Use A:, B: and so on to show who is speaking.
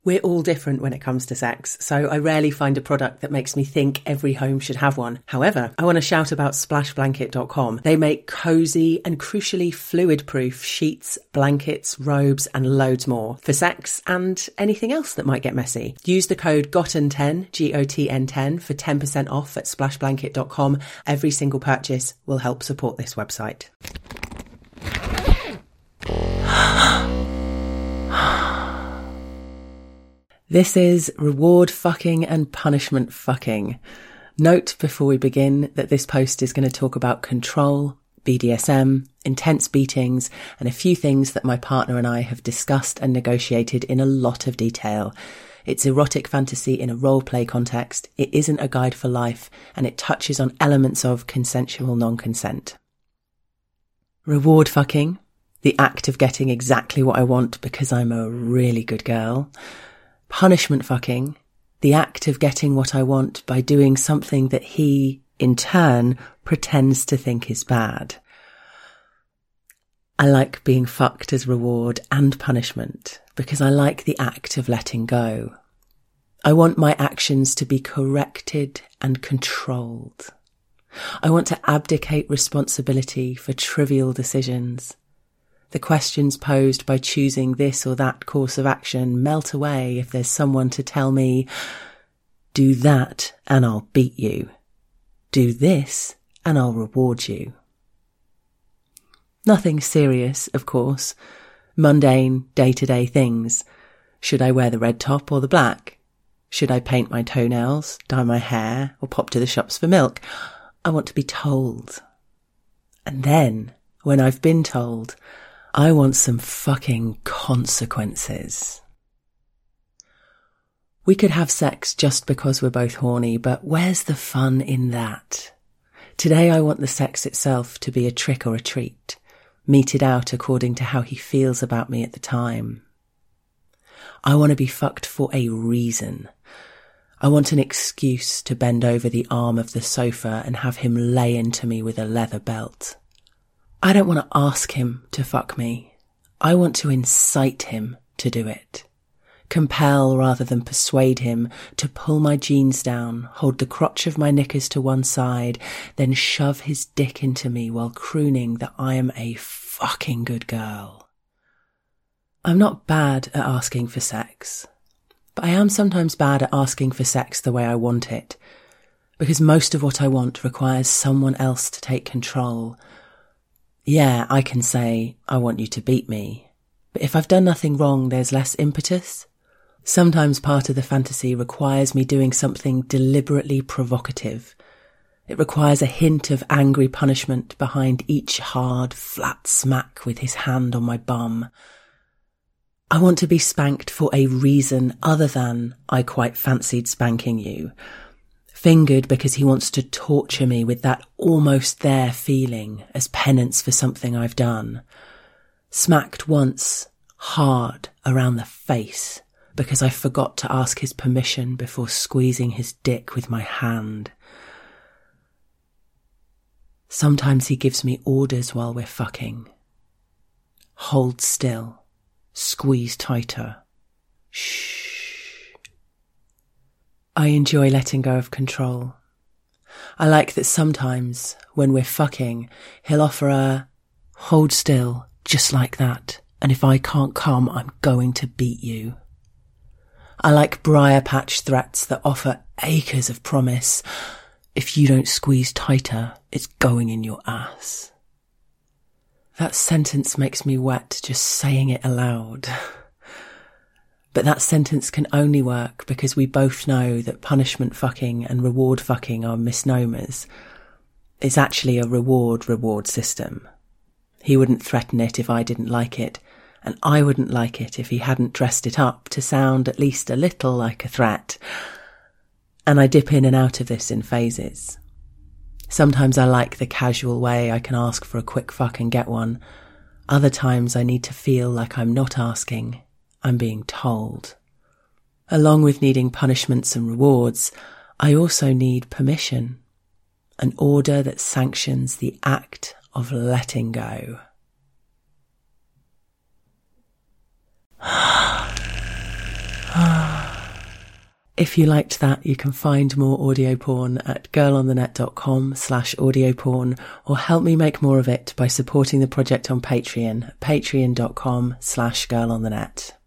A: We're all different when it comes to sex, so I rarely find a product that makes me think every home should have one. However, I want to shout about splashblanket.com. They make cozy and crucially fluid-proof sheets, blankets, robes and loads more for sex and anything else that might get messy. Use the code GOTTEN10, GOTN10 for 10% off at splashblanket.com. Every single purchase will help support this website. This is reward fucking and punishment fucking. Note before we begin that this post is going to talk about control, BDSM, intense beatings, and a few things that my partner and I have discussed and negotiated in a lot of detail. It's erotic fantasy in a role-play context, it isn't a guide for life, and it touches on elements of consensual non-consent. Reward fucking, the act of getting exactly what I want because I'm a really good girl. Punishment fucking, the act of getting what I want by doing something that he, in turn, pretends to think is bad. I like being fucked as reward and punishment because I like the act of letting go. I want my actions to be corrected and controlled. I want to abdicate responsibility for trivial decisions. The questions posed by choosing this or that course of action melt away if there's someone to tell me, do that and I'll beat you. Do this and I'll reward you. Nothing serious, of course. Mundane, day-to-day things. Should I wear the red top or the black? Should I paint my toenails, dye my hair, or pop to the shops for milk? I want to be told. And then, when I've been told, I want some fucking consequences. We could have sex just because we're both horny, but where's the fun in that? Today I want the sex itself to be a trick or a treat, meted out according to how he feels about me at the time. I want to be fucked for a reason. I want an excuse to bend over the arm of the sofa and have him lay into me with a leather belt. I don't want to ask him to fuck me. I want to incite him to do it. Compel rather than persuade him to pull my jeans down, hold the crotch of my knickers to one side, then shove his dick into me while crooning that I am a fucking good girl. I'm not bad at asking for sex, but I am sometimes bad at asking for sex the way I want it, because most of what I want requires someone else to take control. Yeah, I can say, I want you to beat me. But if I've done nothing wrong, there's less impetus. Sometimes part of the fantasy requires me doing something deliberately provocative. It requires a hint of angry punishment behind each hard, flat smack with his hand on my bum. I want to be spanked for a reason other than I quite fancied spanking you. Fingered because he wants to torture me with that almost there feeling as penance for something I've done. Smacked once, hard, around the face, because I forgot to ask his permission before squeezing his dick with my hand. Sometimes he gives me orders while we're fucking. Hold still. Squeeze tighter. Shh. I enjoy letting go of control. I like that sometimes, when we're fucking, he'll offer a, hold still, just like that, and if I can't come, I'm going to beat you. I like briar patch threats that offer acres of promise. If you don't squeeze tighter, it's going in your ass. That sentence makes me wet just saying it aloud. But that sentence can only work because we both know that punishment fucking and reward fucking are misnomers. It's actually a reward system. He wouldn't threaten it if I didn't like it, and I wouldn't like it if he hadn't dressed it up to sound at least a little like a threat. And I dip in and out of this in phases. Sometimes I like the casual way I can ask for a quick fuck and get one. Other times I need to feel like I'm not asking, I'm being told. Along with needing punishments and rewards, I also need permission, an order that sanctions the act of letting go. If you liked that, you can find more audio porn at girlonthenet.com/audio porn, or help me make more of it by supporting the project on Patreon, patreon.com/girlonthenet.